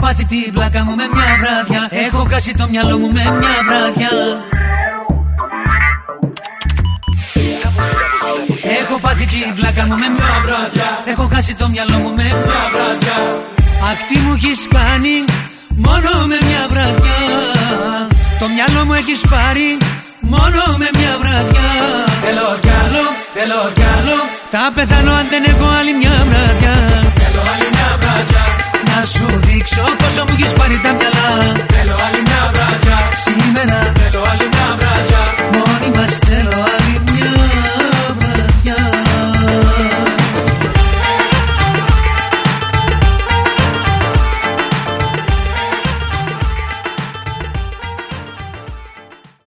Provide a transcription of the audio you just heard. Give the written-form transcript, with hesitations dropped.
πάθει την πλάκα μου με μια βράδια. Έχω χάσει το μυαλό μου με μια βράδια. Έχω πάθει την πλάκα μου με μια βράδια. Έχω χάσει το μυαλό μου με μια βράδια. Αχ, τι μου έχεις κάνει μόνο με μια βράδια. Το μυαλό μου έχεις πάρει μόνο με μια βράδια. Θέλω κι άλλο, θέλω κι άλλο. Θα πεθάνω αν δεν έχω άλλη μια βράδια.